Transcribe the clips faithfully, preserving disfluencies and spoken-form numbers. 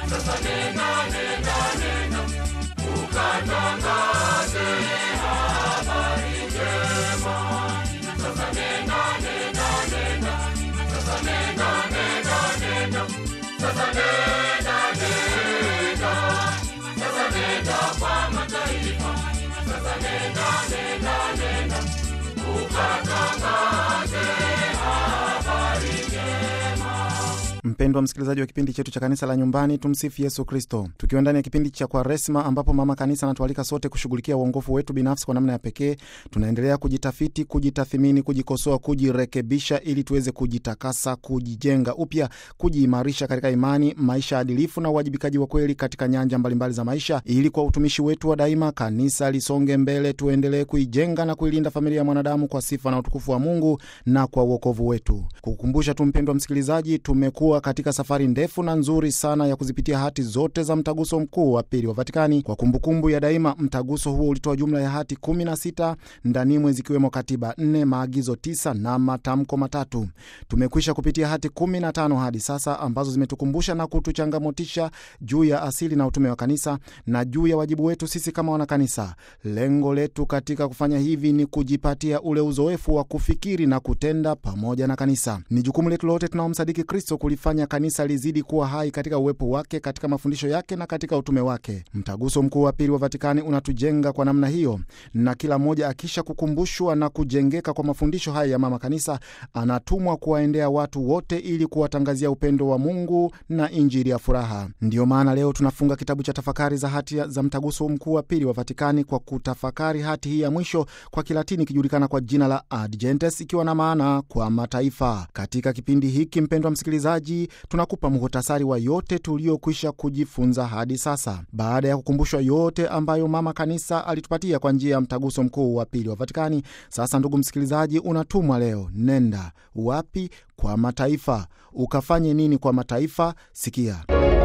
Sasa nenda, nenda, nenda, ukatangaze habari njema. Sasa nenda, nenda, nenda, sasa nenda, nenda, nenda, sasa nenda, nenda, sasa nenda kwa mataifa. Sasa nenda, nenda, nenda, ukatangaze habari njema. Mpendwa msikilizaji wa kipindi chetu cha Kanisa la Nyumbani, tumsifu Yesu Kristo. Tukiwa ndani ya kipindi cha Kwaresma ambapo Mama Kanisa anatualika sote kushughulikia uongofu wetu binafsi kwa namna ya pekee, tunaendelea kujitafiti, kujitathmini, kujikosoa, kujirekebisha ili tuweze kujitakasa, kujijenga upya, kujiimarisha katika imani, maisha adilifu na uwajibikaji wa kweli katika nyanja mbalimbali za maisha, ili kwa utumishi wetu wa daima kanisa lisonge mbele, tuendelee kuijenga na kuilinda familia ya mwanadamu kwa sifa na utukufu wa Mungu na kwa wokovu wetu. Kukukumbusha tu mpendwa msikilizaji, tumekuwa katika safari ndefu na nzuri sana ya kuzipitia hati zote za Mtaguso Mkuu wa Pili wa Vatikani. Kwa kumbukumbu ya daima, mtaguso huo ulitoa jumla ya hati kumi na sita, ndanimwe zikiwemo katiba nne, maagizo tisa na matamko matatu. Tumekwisha kupitia hati kumi na tano hadi sasa, ambazo zimetukumbusha na kutuchangamotisha juu ya asili na utume wa kanisa na juu ya wajibu wetu sisi kama wanakanisa. Lengo letu katika kufanya hivi ni kujipatia ule uzoefu wa kufikiri na kutenda pamoja na kanisa. Ni jukumu letu lote tunaomsadiki Kristo kulifanya kanisa lizidi kuwa hai katika uwepo wake, katika mafundisho yake na katika utume wake. Mtaguso Mkuu wa Pili wa Vatikani unatujenga kwa namna hiyo, na kila mmoja akisha kukumbushwa na kujengeka kwa mafundisho haya ya Mama Kanisa, anatumwa kuwaendea watu wote ili kuwatangazia upendo wa Mungu na injili ya furaha. Ndiyo maana leo tunafunga kitabu cha tafakari za hati za Mtaguso Mkuu wa Pili wa Vatikani kwa kutafakari hati hii ya mwisho, kwa Kilatini ikijulikana kwa jina la Ad Gentes, ikiwa na maana kwa mataifa. Katika kipindi hiki mpendwa msikilizaji, tunakupa muhtasari wa yote tuliokwisha kujifunza hadi sasa. Baada ya kukumbushwa yote ambayo Mama Kanisa alitupatia kwa njia ya Mtaguso Mkuu wa Pili wa Vatikani, sasa ndugu msikilizaji, unatumwa leo. Nenda wapi? Kwa mataifa. Ukafanye nini kwa mataifa? Sikia.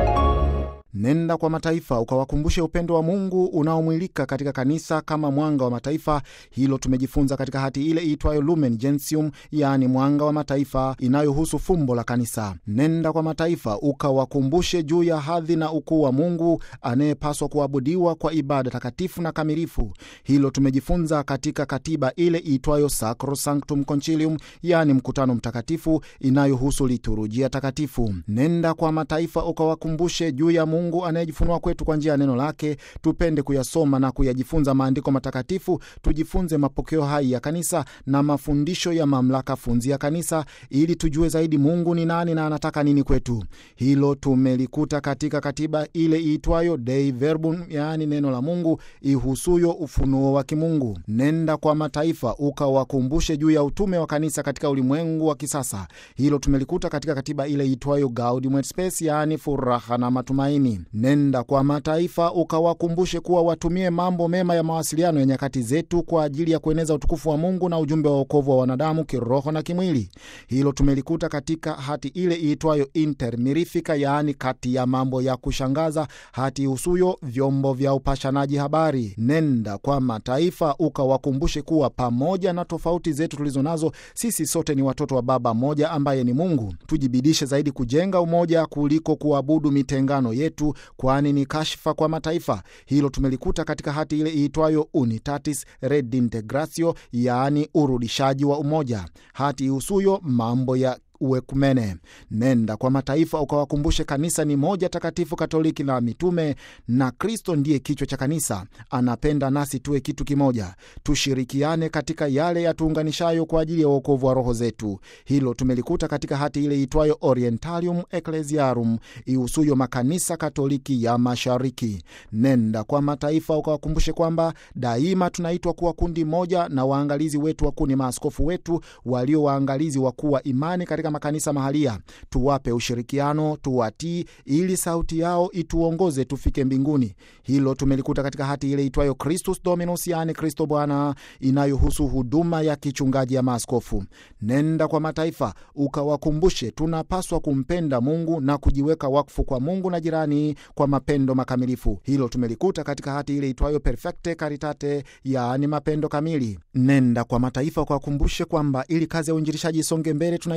Nenda kwa mataifa ukawakumbushe upendo wa Mungu unaomwilika katika kanisa kama mwanga wa mataifa. Hilo tumejifunza katika hati ile iitwayo Lumen Gentium, yaani mwanga wa mataifa, inayohusu fumbo la kanisa. Nenda kwa mataifa ukawakumbushe juu ya hadhi na ukuu wa Mungu anayepaswa kuabudiwa kwa ibada takatifu na kamilifu. Hilo tumejifunza katika katiba ile iitwayo Sacrosanctum Concilium, yaani mkutano mtakatifu, inayohusu liturujia takatifu. Nenda kwa mataifa ukawakumbushe juu ya Mungu Mungu anayejifunua kwetu kwa njia ya neno lake. Tupende kuyasoma na kuyajifunza maandiko matakatifu, tujifunze mapokeo hai ya kanisa na mafundisho ya mamlaka funzi ya kanisa, ili tujue zaidi Mungu ni nani na anataka nini kwetu. Hilo tumelikuta katika katiba ile iitwayo Dei Verbum, yaani neno la Mungu ihusuyo ufunuo wa kimungu. Nenda kwa mataifa ukawakumbushe juu ya utume wa kanisa katika ulimwengu wa kisasa. Hilo tumelikuta katika katiba ile iitwayo Gaudium et Spes, yaani furaha na matumaini. Nenda kwa mataifa ukawakumbushe kuwa watumie mambo mema ya mawasiliano ya nyakati zetu kwa ajili ya kueneza utukufu wa Mungu na ujumbe wa wokovu wa wanadamu kiroho na kimwili. Hilo tumelikuta katika hati ile iitwayo Inter Mirifica, yaani kati ya mambo ya kushangaza, hati usuyo vyombo vya upashanaji habari. Nenda kwa mataifa ukawakumbushe kuwa pamoja na tofauti zetu tulizo nazo, sisi sote ni watoto wa Baba moja ambaye ni Mungu. Tujibidishe zaidi kujenga umoja kuliko kuabudu mitengano yetu, kwani ni kashfa kwa mataifa. Hilo tumelikuta katika hati ile iitwayo Unitatis Redintegratio, yaani urudishaji wa umoja, hati usuyo mambo ya uekumene. Nenda kwa mataifa ukawakumbushe kanisa ni moja takatifu, katoliki na mitume, na Kristo ndiye kichwa cha kanisa. Anapenda nasi tuwe kitu kimoja, tushirikiane katika yale yatuunganishayo kwa ajili ya wokovu wa roho zetu. Hilo tumelikuta katika hati ile itwayo Orientalium Ecclesiarum, ihusuyo makanisa katoliki ya mashariki. Nenda kwa mataifa ukawakumbushe kwamba daima tunaitwa kuwa kundi moja, na waangalizi wetu wakuu ni maaskofu wetu walio waangalizi wakuu wa imani katika makanisa mahalia. Tuwape ushirikiano, tuwatii, ili sauti yao ituongoze tufike mbinguni. Hilo tumelikuta katika hati ile itwayo Christus Dominus, yani Kristo Bwana, inayohusu huduma ya kichungaji ya maaskofu. Nenda kwa mataifa ukawakumbushe tunapaswa kumpenda Mungu na kujiweka wakfu kwa Mungu na jirani kwa mapendo makamilifu. Hilo tumelikuta katika hati ile itwayo Perfecte Caritate, yani mapendo kamili. Nenda kwa mataifa ukawakumbushe kwamba ili kazi ya uinjilishaji isonge mbele tunahitaji watenda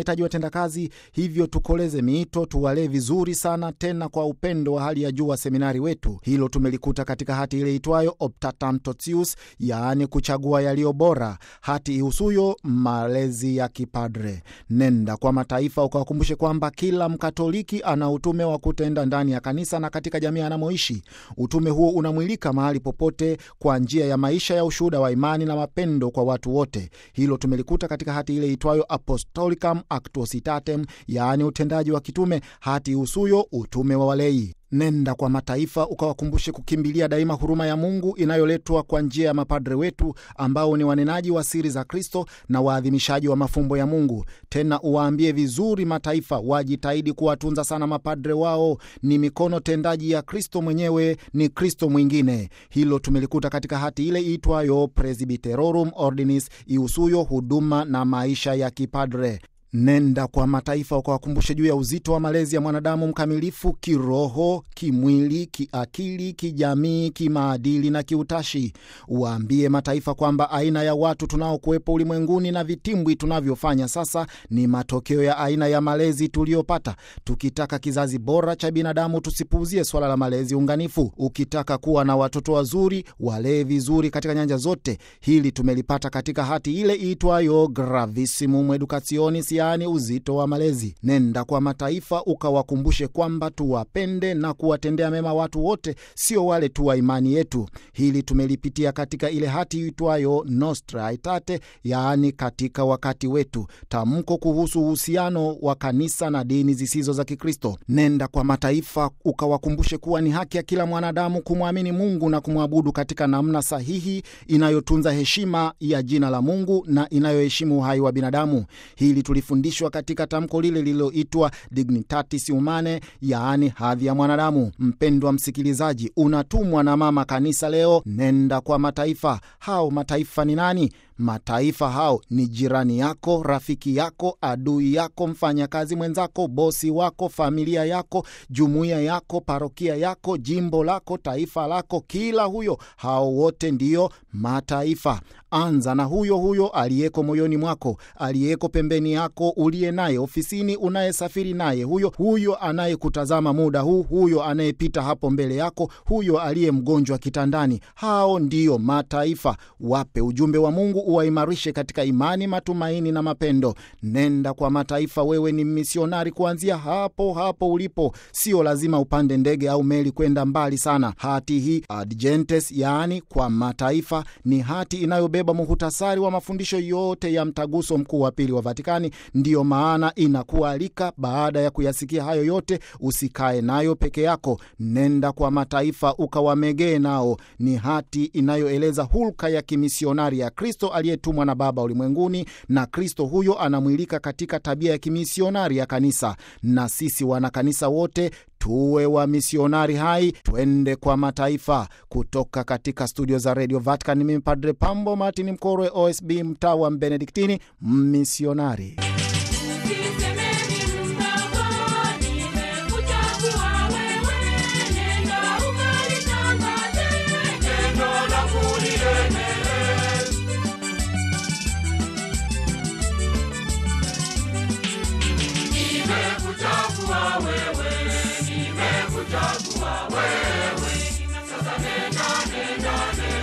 utendakazi, hivyo tukoleze miito, tuwalee vizuri sana, tena kwa upendo wa hali ya juu wa seminari wetu. Hilo tumelikuta katika hati ile itwayo Optatam Totius, yaani kuchagua yaliyo bora, hati ihusuyo malezi ya kipadre. Nenda kwa mataifa ukawakumbushe kwamba kila Mkatoliki ana utume wa kutenda ndani ya kanisa na katika jamii anamoishi. Utume huo unamwilika mahali popote kwa njia ya maisha ya ushuhuda wa imani na mapendo kwa watu wote. Hilo tumelikuta katika hati ile itwayo Apostolicam Actuositatem, yaani utendaji wa kitume, hati ihusuyo utume wa walei. Nenda kwa mataifa ukawakumbushe kukimbilia daima huruma ya Mungu inayoletwa kwa njia ya mapadre wetu ambao ni wanenaji wa siri za Kristo na waadhimishaji wa mafumbo ya Mungu. Tena uwaambie vizuri mataifa wajitahidi kuwatunza sana mapadre wao, ni mikono tendaji ya Kristo mwenyewe, ni Kristo mwingine. Hilo tumelikuta katika hati ile itwayo Presbyterorum Ordinis, ihusuyo huduma na maisha ya kipadre. Nenda kwa mataifa ukawakumbushe juu ya uzito wa malezi ya mwanadamu mkamilifu kiroho, kimwili, kiakili, kijamii, kimaadili na kiutashi. Uwaambie mataifa kwamba aina ya watu tunaokuwepo ulimwenguni na vitimbwi tunavyofanya sasa ni matokeo ya aina ya malezi tuliyopata. Tukitaka kizazi bora cha binadamu, tusipuuzie swala la malezi unganifu. Ukitaka kuwa na watoto wazuri, walee vizuri katika nyanja zote. Hili tumelipata katika hati ile iitwayo Gravissimum Educationis, yaani uzito wa malezi. Nenda kwa mataifa ukawakumbushe kwamba tuwapende na kuwatendea mema watu wote, sio wale tu wa imani yetu. Hili tumelipitia katika ile hati itwayo Nostra Aetate, yaani katika wakati wetu, tamko kuhusu uhusiano wa kanisa na dini zisizo za Kikristo. Nenda kwa mataifa ukawakumbushe kuwa ni haki ya kila mwanadamu kumwamini Mungu na kumwabudu katika namna sahihi inayotunza heshima ya jina la Mungu na inayoheshimu uhai wa binadamu. Hili tulifundishwa katika tamko lile lililoitwa Dignitatis Humanae, yaani hadhi ya mwanadamu. Mpendwa msikilizaji, unatumwa na mama kanisa leo. Nenda kwa mataifa. Hao mataifa ni nani? Mataifa hao ni jirani yako, rafiki yako, adui yako, mfanyakazi mwenzako, bosi wako, familia yako, jumuiya yako, parokia yako, jimbo lako, taifa lako, kila huyo. Hao wote ndiyo mataifa. Anza na huyo huyo aliyeko moyoni mwako, aliyeko pembeni yako, uliye naye ofisini, unayesafiri naye, huyo huyo anayekutazama muda huu, huyo anayepita hapo mbele yako, huyo aliye mgonjwa kitandani. Hao ndiyo mataifa. Wape ujumbe wa Mungu, uwaimarishe katika imani, matumaini na mapendo. Nenda kwa mataifa. Wewe ni misionari kuanzia hapo hapo ulipo. Sio lazima upande ndege au meli kwenda mbali sana. Hati hii Ad Gentes, yaani kwa mataifa, ni hati inayobeba muhtasari wa mafundisho yote ya Mtaguso Mkuu wa Pili wa Vatikani. Ndiyo maana inakualika, baada ya kuyasikia hayo yote, usikae nayo peke yako. Nenda kwa mataifa ukawamegee nao. Ni hati inayoeleza hulka ya kimisionari ya Kristo aliyetumwa na Baba ulimwenguni, na Kristo huyo anamwilika katika tabia ya kimisionari ya kanisa. Na sisi wana kanisa wote tuwe wa misionari hai, twende kwa mataifa. Kutoka katika studio za Radio Vatican, mimi Padre Pambo Martin Mkorwe, O S B mtaa wa Benediktini, misionari.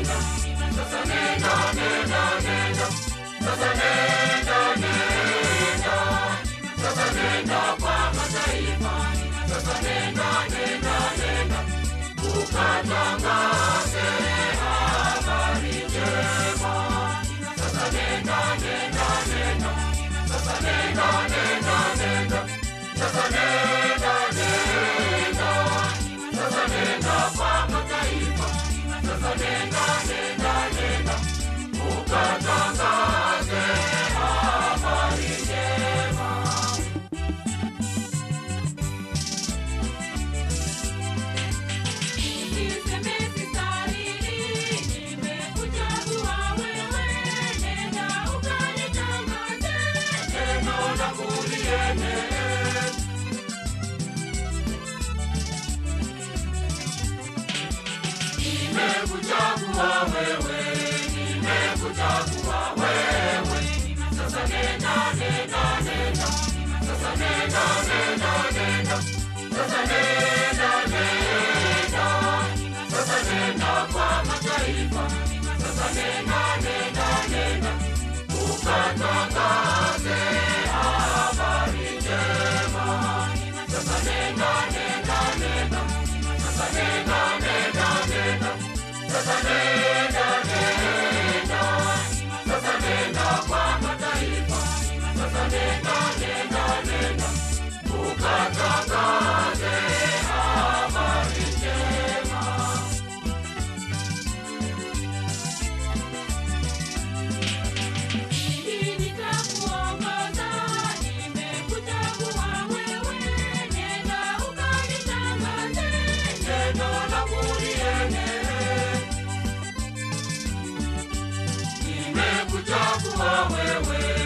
Sasa nenda, nenda, nenda, sasa nenda, nenda. wewe